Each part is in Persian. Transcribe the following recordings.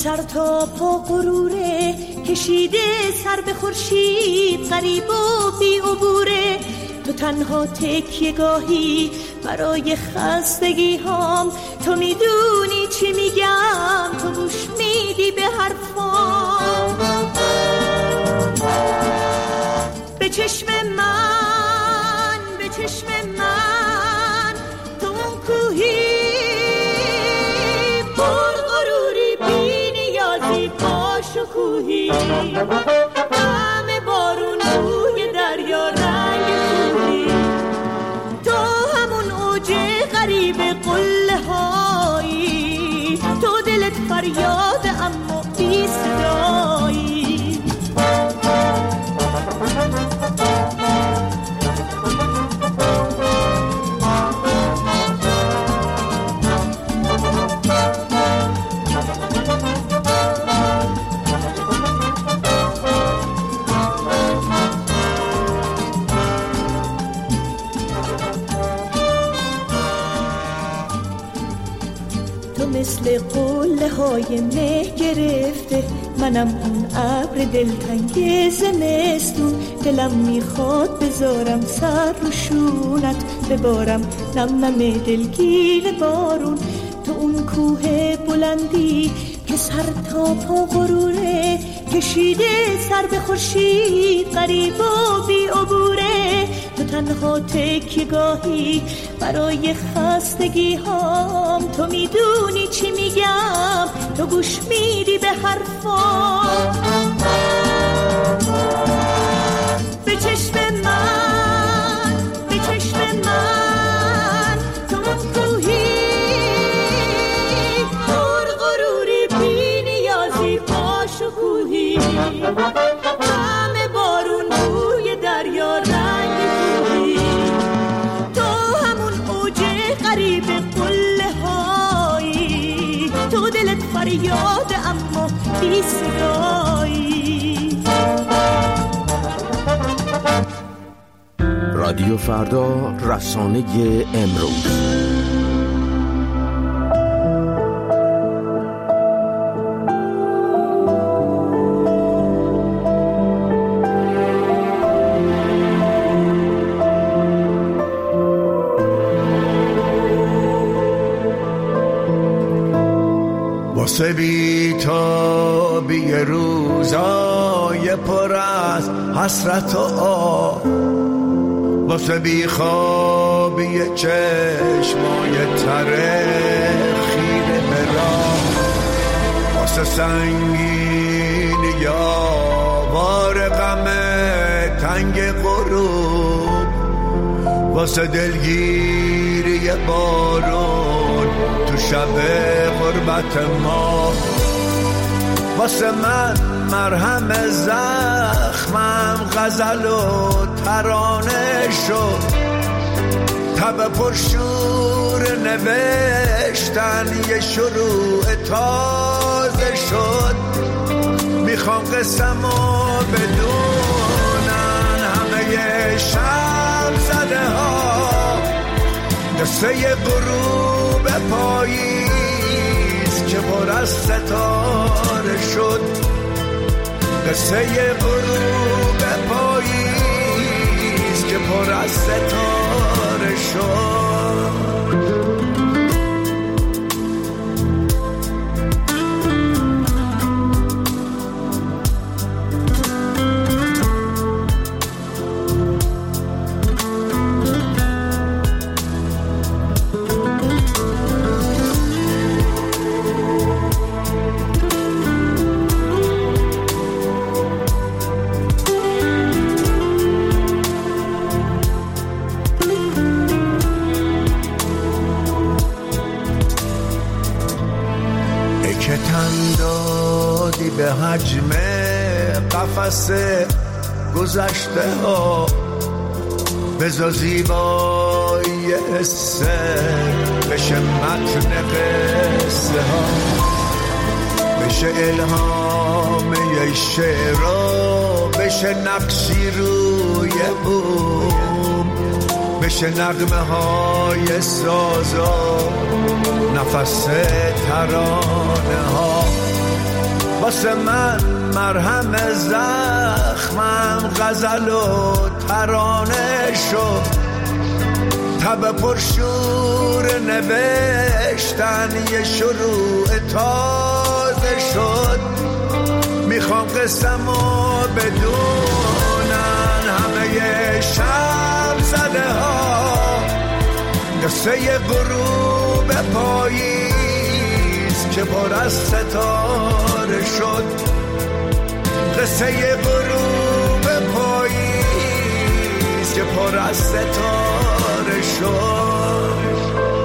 سر تا پا غروره، کشیده سر به خورشید، غریب و بی عبوره. تو تنها تکیه گاهی برای خستگی هام، تو میدونی چی میگم، تو گوش میدی به حرفام. به چشم من، به چشم من، تو اون کوهی پر غروری، بی نیازی با شکوهی، همه بارون روی دریا رنگ کوهی. تو همون اوج غریب قله هایی، تو دلت فریاد اما بی صدایی. مثل قله های مه گرفته، منم اون ابر دلتنگ زمستون. دلم میخواد بذارم سر رو شونت، ببارم نم نم دلگیر بارون. تو اون کوه بلندی که سر تا پا غروره، کشیده سر به خورشید، غریب و بی عبوره. تو تنها تکیه گاهی برای خستگی هام، تو میدونی چی میگم، تو گوش میدی به حرفام. به چشم من، به چشم من، تو کوهی پر غروری، بی نیازی با شکوهی، همه بارون روی دریا رنگ کوهی. تو همون اوج غریب قله هایی، تو دلت فریاد اما بی صدایی. رادیو فردا، رسانه امروز. واسه بی تابی روزای پر از حسرت و آه، واسه بی خوابی چشمای تره خیره به راه، واسه سنگین یا بار غم تنگ غروب، واسه دلگیری بارون تو شب غربت ما. واسه من مرهم زخمم غزل و ترانه شد، تب پرشور نوشتن یه شروع تازه شد. میخوام قسمو بدونن همه شب زده ها، قصه غروب پاییز که پر از ستاره شد، قصه غروب پاییز که پر از ستاره شد. به حجم قفس گذشته ها، بذار زیبایی حسه بشه متن قصه ها، بشه الهام یه شعرها، بشه نقشی روی بوم، بشه نغمه های سازا، نفس ترانه ها. واسه من مرهم زخمم غزل و ترانه شد، تب پرشور نوشتن یه شروع تازه شد. میخوام قسمو بدونن همه شب زده ها، قصه غروب پاییز که پر از ستاره شد، قصه غروب پاییز که پر از ستاره شد.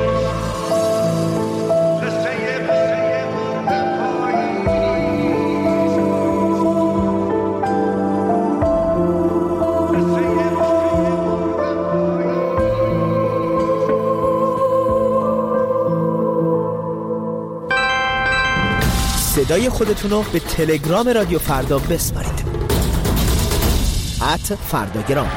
صدای خودتون رو به تلگرام رادیو فردا بسپارید. @فرداگرام.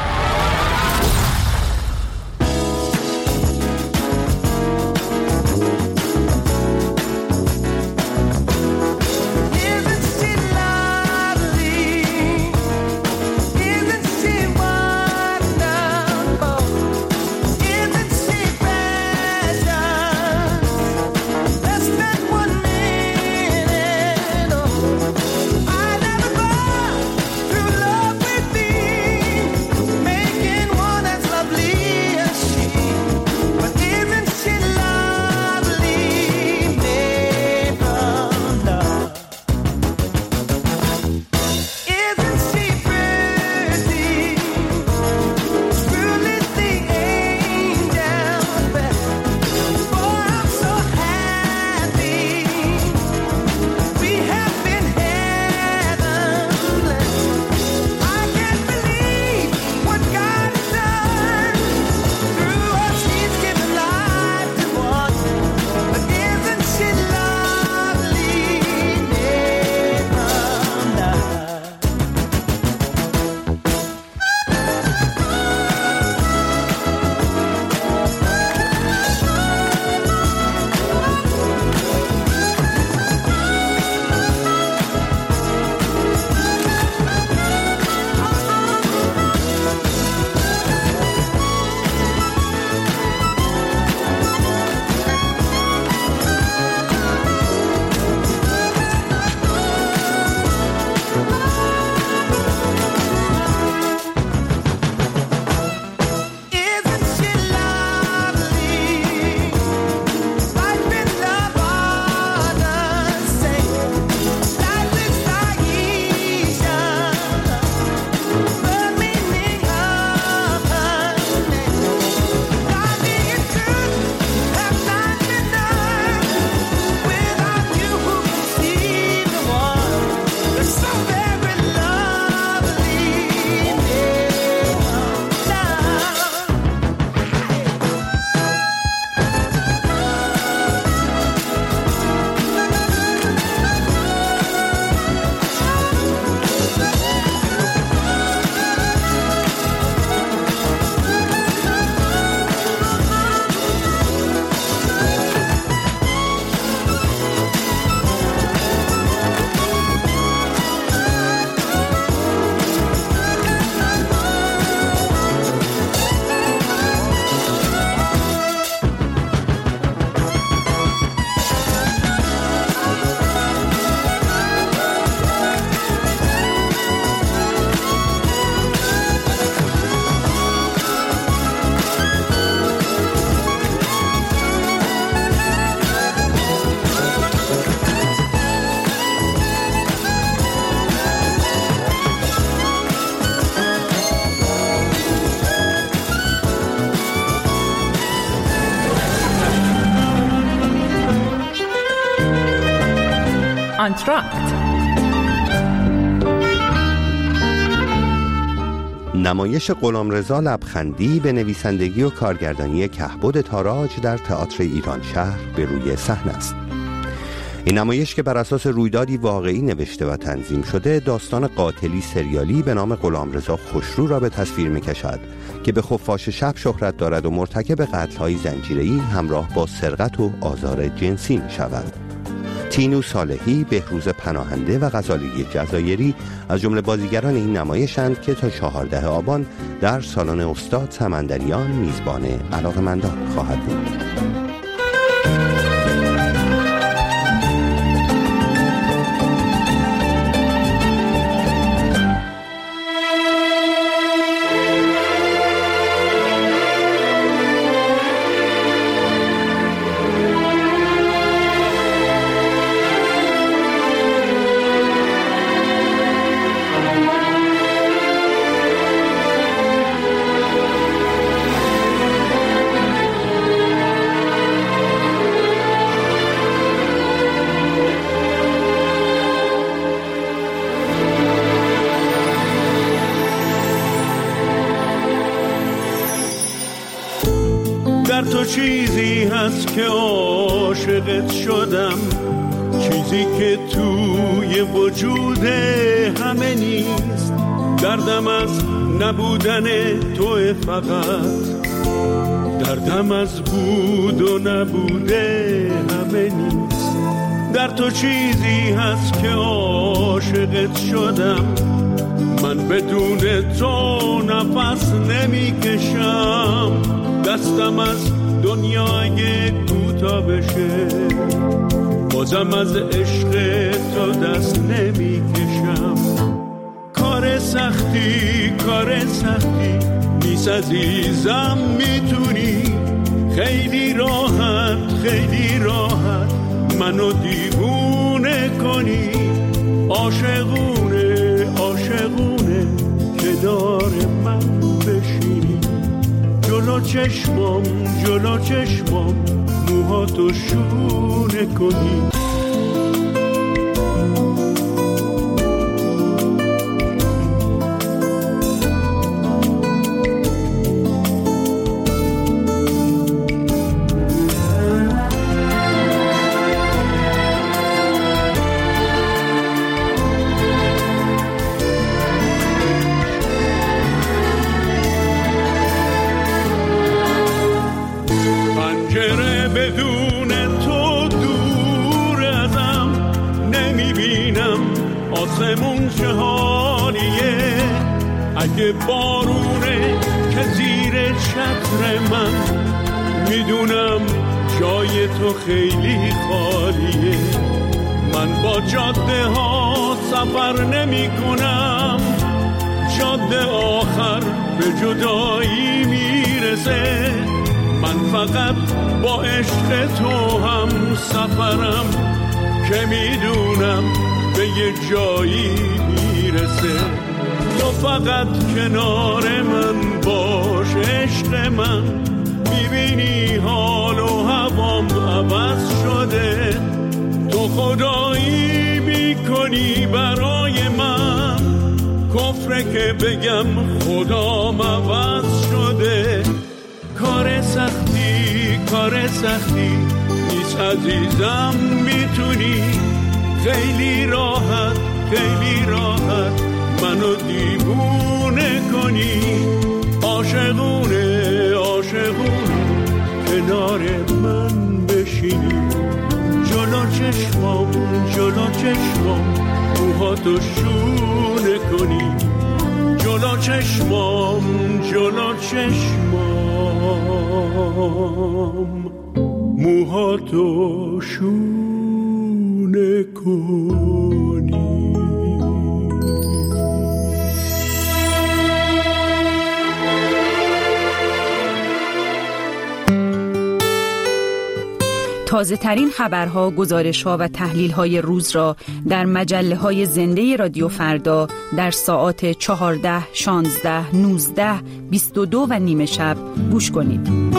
آنتراکت. نمایش غلامرضا لبخندی به نویسندگی و کارگردانی کهبد تاراج در تئاتر ایران شهر به روی صحنه است. این نمایش که بر اساس رویدادی واقعی نوشته و تنظیم شده، داستان قاتلی سریالی به نام غلامرضا خوشرو را به تصویر می‌کشد که به خفاش شب شهرت دارد و مرتکب قتل‌های زنجیره‌ای همراه با سرقت و آزار جنسی می‌شود. تینو صالحی، بهروز پناهنده و غزالی جزایری از جمله بازیگران این نمایشند که تا 14 آبان در سالن استاد سمندریان میزبان علاقه‌مندان خواهد بود. تو چیزی هست که عاشقت شدم، چیزی که توی وجود همه نیست. دردم از نبودن تو فقط، دردم از بود و نبوده همه نیست. در تو چیزی هست که عاشقت شدم، من بدون تو نفس نمیکشم. دستم از دنیای کوتا بشه، بازم از عشق تو دست نمیکشم. کار سختی نیست عزیزم، میتونی خیلی راحت منو دیوونه کنی. عاشقونه که دار من بشینی. جلو چشمام موهاتو شونه کنی. آسمون چه حالیه، اگه بارونه که زیر چتر من، میدونم جای تو خیلی خالیه. من با جاده ها سفر نمی کنم، جاده آخر به جدایی میرسه. من فقط با عشق تو هم سفرم، که میدونم به یه جایی میرسه. تو فقط کنار من باش عشق من، میبینی حال و هوام عوض شده. تو خدایی میکنی برای من، کفره که بگم خدام عوض شده. کار سختی نیست عزیزم، میتونی خیلی راحت منو دیوونه کنی. عاشقونه کنار من بشینی. جلو چشمام موهاتو شونه کنی. جلو چشمام موهاتو شونه کنی. تازه ترین خبرها، گزارش‌ها و تحلیل‌های روز را در مجله‌های زنده رادیو فردا در ساعات 14، 16، 19، 22 و نیمه شب گوش کنید.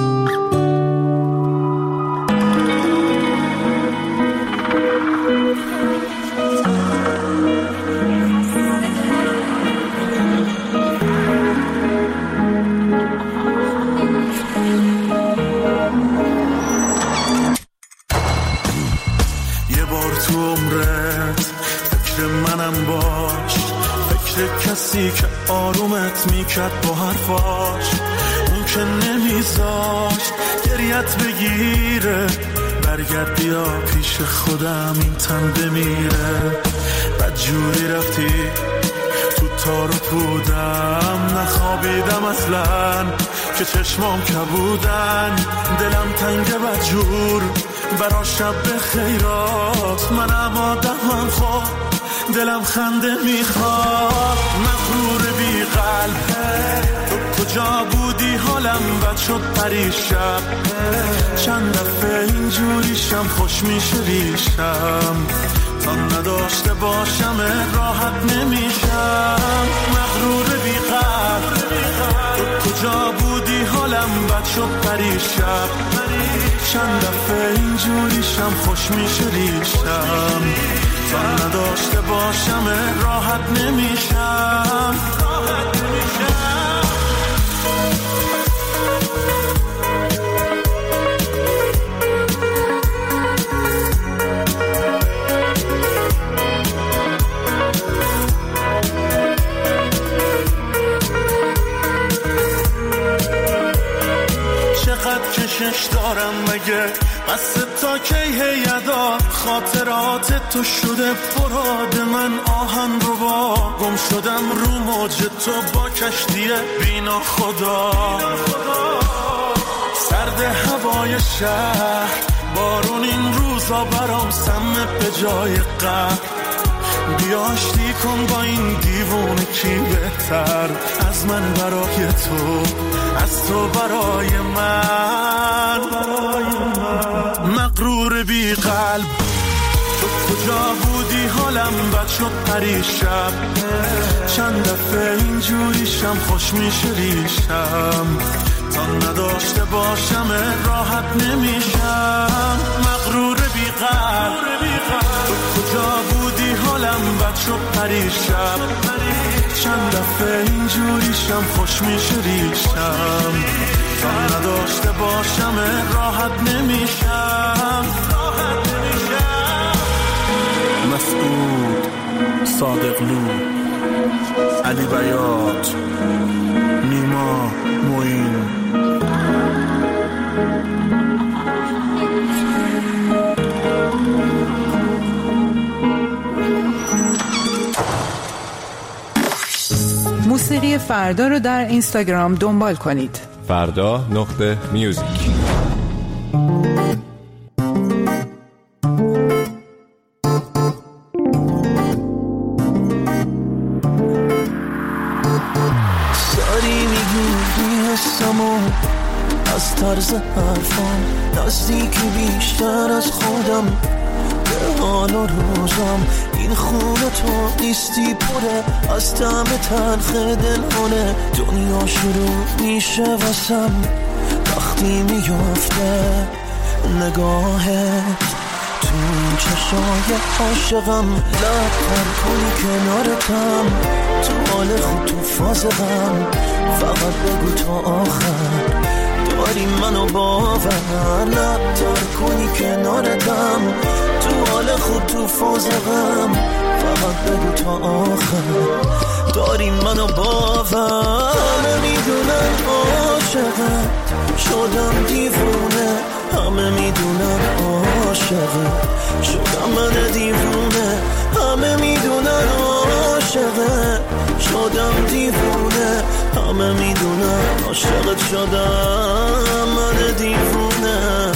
کسی که آرومت میکرد با حرفاش، اون که نمیذاشت گریت بگیره، برگرد بیا پیش خودم این تن بمیره. بدجوری رفتی تو تار و پودم، نخوابیدم اصلا که چشمام کبودن. دلم تنگ بدجور برا شب خیرات، منم آدمم خود دلم خنده میخواد. مغرور بی قلبه تو کجا بودی حالم بد شد پریشب. چند دفعه اینجوریشم خوش میشه ریشم، تا نداشته باشم راحت نمیشم. مغرور بی قلب تو کجا بودی حالم بد شد پریشب. چند دفعه اینجوریشم خوش میشه ریشم، تا نداشته باشم راحت نمیشم. چقدر کشش دارم مگه بس تا کی هیدا، خاطرات تو شده فراد من آهن رو با. گم شدم رو موج تو با کشتی بینا خدا. سرد هوای شهر بارون این روزا برام سمه به جای قهر. بیا آشتی کن با این دیوونه کی بهتر از من برای تو، از تو برای من. مغرور بی قلب تو کجا بودی حالم بد شد پریشب. چند دفعه اینجوریشم خوش میشه ریشم، تا نداشته باشم راحت نمیشم. مغرور بی قلب تو کجا بودی حالم بد شد پریشب. چند دفعه اینجوریشم خوش میشه ریشم، تا نداشته باشم راحت نمیشم. مسعود صادقلو، علی بیات، نیما موین. موسیقی فردا رو در اینستاگرام دنبال کنید. فردا.میوزیک. ساری میگوی حسمو از طرز حرفم، نزدیکی بیشتر از خودم به حال و روزم. این خونه تو نیستی پره از طعم تلخ دلانه. دنیا شروع میشه واسم وقتی میفته نگاهت تو چشای عاشقم. لب‌تر کنی کنارتم تو حال خود تو فاز غم. فقط بگو تا آخر داری منو باور. لب‌تر کنی کنارتم تو حال خود تو فاز غم. فقط بگو تا آخر داری منو باور. همه میدونن عاشقت شدم دیوونه، همه میدونن عاشقت شدم من دیوونه. همه میدونن عاشقت شدم دیوونه، همه میدونن عاشقت شدم من دیوونه.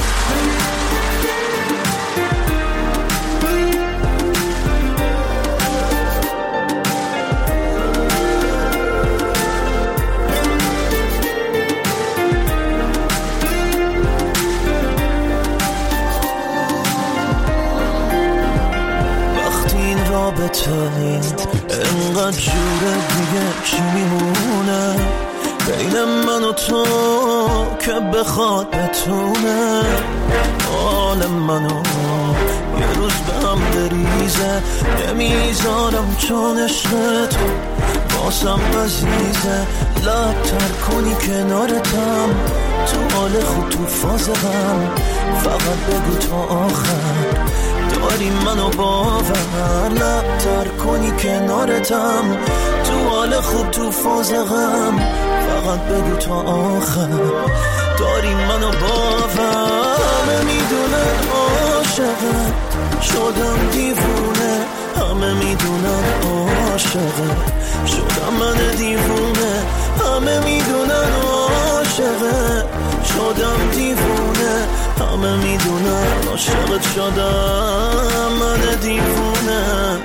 رابطه انقدر جوره دیگه چی میمونه بین من و تو که بخواد بتونه حال منو یه روز به هم بریزه. نمیذارم چون عشق تو باسم عزیزه. لب‌تر کنی کنارتم تو حال خود تو فاز غم. فقط بگو تا آخر داری منو باور. لب‌تر کنی کنارتم تو حال خوب تو فاز غم. فقط بگو تا آخر داری منو باور. همه میدونن عاشقم شدم دیوونه، همه میدونن عاشقم شدم من دیوونه، همه میدونن عاشقم شدم دیوونه، همه میدونن عاشقت شدم من دیوونه.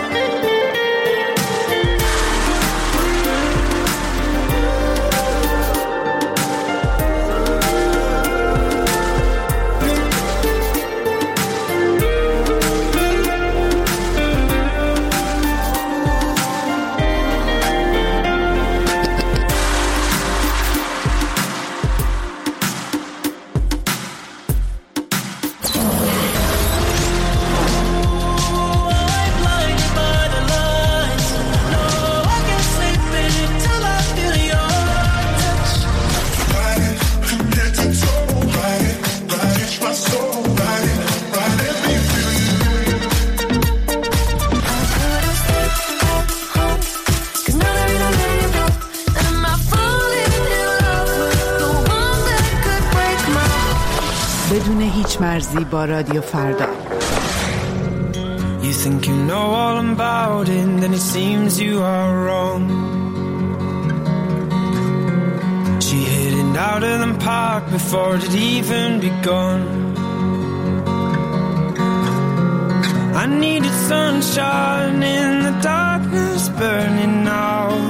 بدون هیچ مرزی با رادیو فردا. You think you know all about it, then it seems you are wrong. She hid it out of the park before it even begun. I needed sunshine in the darkness burning out.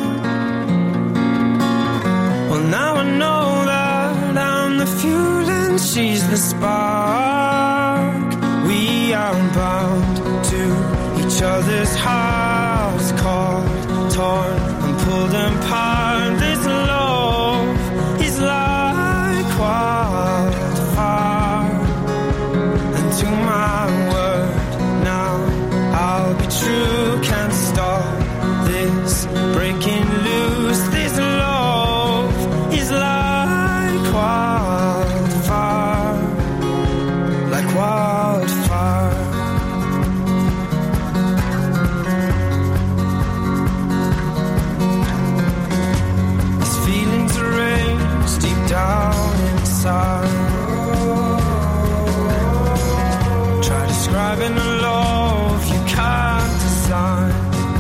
Well, now I know that I'm the fuel and she's the spark. We are bound to each other's hearts, caught, torn and pulled apart. This love is like wildfire, and to my word now I'll be true. Can't stop this breaking loose. This love is like wildfire, like wildfire. These feelings are raised deep down inside. Try describing a love you can't design.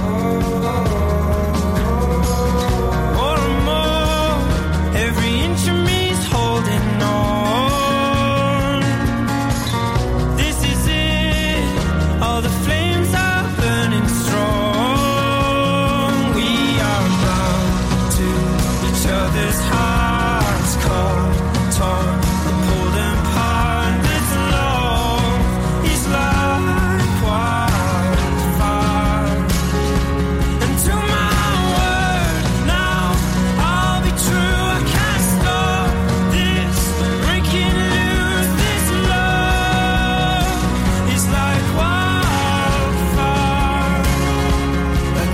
More and more, every inch of me's holding on. This is it, all the flames are burning strong. We are bound to each other's hearts, caught, torn and pulled apart. This love is like wildfire, and to my word now I'll be true. I can't stop this breaking loose. This love is like wildfire, like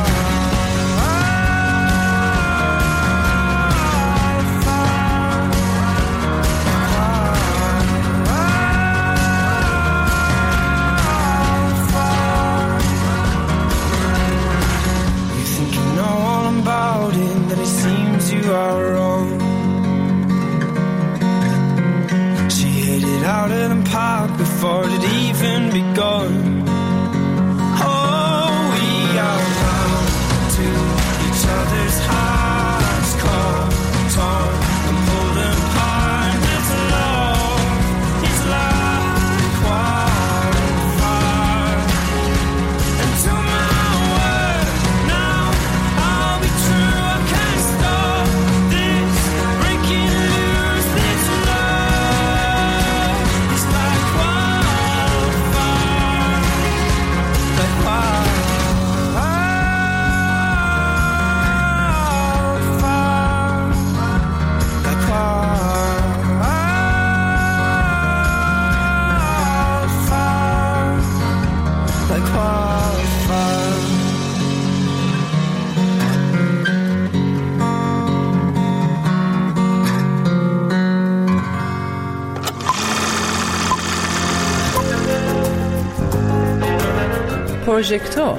You think you know all about it, then it seems you are wrong. She hid it out of the park before it even begun. Oh, we are bound to each other's hearts, caught, torn and pulled apart. This love is like wildfire, and to my word now I'll be true. I can't stop this breaking loose. This love is like wildfire, like پروژکتور.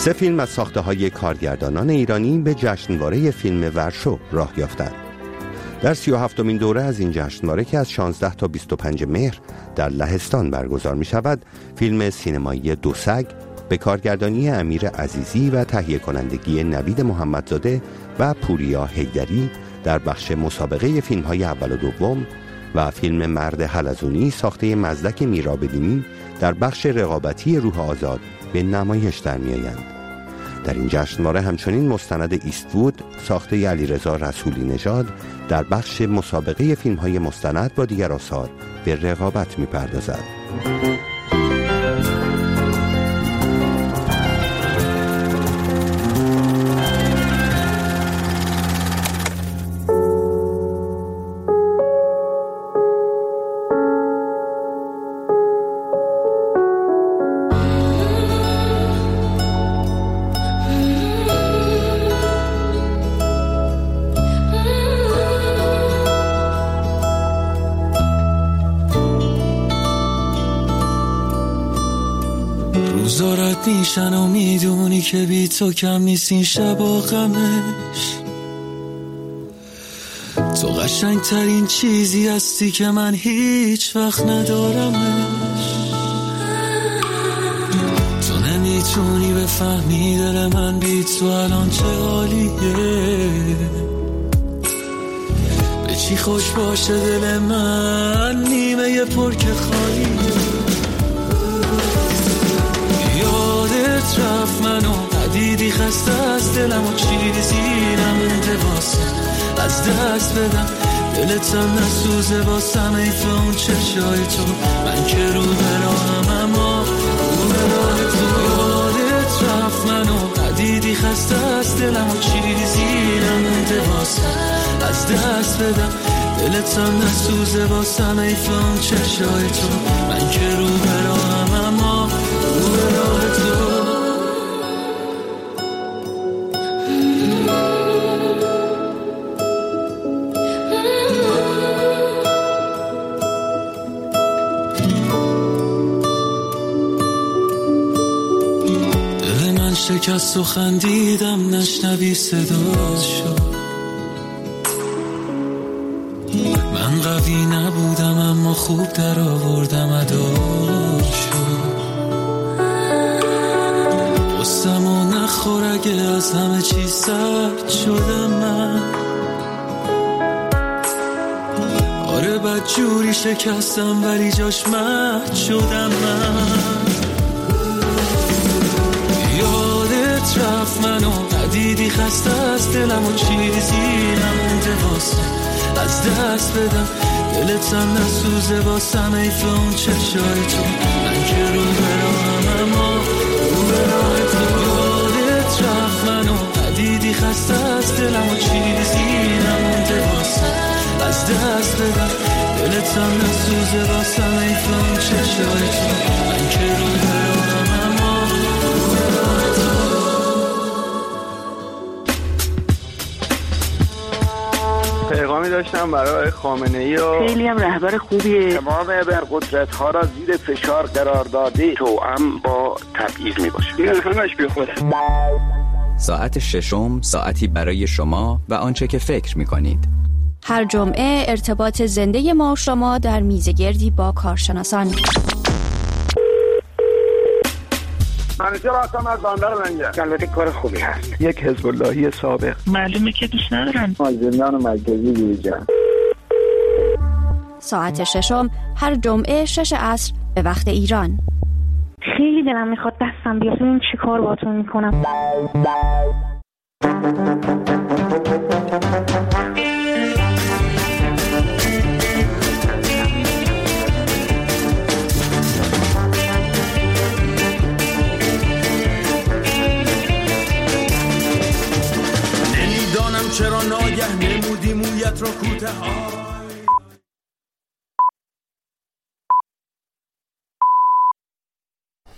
3 فیلم از ساخته‌های کارگردانان ایرانی به جشنواره فیلم ورشو راه یافتند. در 37مین دوره از این جشنواره که از 16 تا 25 مهر در لهستان برگزار می شود، فیلم سینمایی دو سگ به کارگردانی امیر عزیزی و تهیه کنندگی نوید محمدزاده و پوریا حیدری در بخش مسابقه فیلم‌های اول و دوم و فیلم مرد حلزونی ساخته مزدک میرابدینی در بخش رقابتی روح آزاد به نمایش در می‌آیند. در این جشنواره همچنین مستند ایست‌وود ساخته علیرضا رسولی نژاد در بخش مسابقه فیلم‌های مستند با دیگر آثار به رقابت می‌پردازد. روزارت میشن و میدونی که بی تو کم نیست این شب و غمش. تو قشنگ ترین چیزی هستی که من هیچ وقت ندارمش. تو نمیتونی بفهمی دل من بی تو الان چه حالیه. به چی خوش باشه دل من نیمه پر که خالیه. رفت منو ندیدی خسته از دلم و چیزی نمونده واسه از دست بدم. دلتم نسوزه واسم ایف اون چشای تو. من که رو براهم اما رو براه تو. یادت رفت منو ندیدی خسته از دلم و چیزی نمونده واسه از دست بدم. دلتم نسوزه واسم ایف اون چشای تو. من که رو براهم اما رو براه تو. شکست و خندیدم نشنوی صداشو. من قوی نبودم اما خوب در آوردم اداشو. قصه‌مو نخور اگه از همه چی سرد شدم من. آره بدجوری شکستم ولی جاش مهد شدم من. رفت منو ندیدی خسته از دلم و چیزی نمونده واسه از دست بدم. دلتم نسوزه واسم ایف اون چشای تو. من که رو براهم اما رو براه تو. یادت رفت منو ندیدی خسته از دلم و چیزی نمونده واسه از دست بدم. دلتم نسوزه واسم ایف اون چشای تو. من که رو براهم اما رو براه تو. پیغامی داشتم برای خامنه‌ای و خیلی هم رهبر خوبیه. تمام ابرقدرت‌ها را زیر فشار قرار داده توأم با تبعیض میباشه. این همش بیخوده. ساعت ششم ساعتی برای شما و آنچه که فکر می‌کنید. هر جمعه ارتباط زنده ما و شما در میزگردی با کارشناسان. منیجر هستم از بندر لنگر. البته کار خوبی هست. یک حزب اللهی سابق. معلومه که دوست ندارن. زندان مرکزی بیرجان. ساعت ششم هر جمعه 6 عصر به وقت ایران. خیلی دلم میخواد دستم بیاد. این چی کار باتون میکنم؟ چرا ناگه نمودی مویت را کوته ها.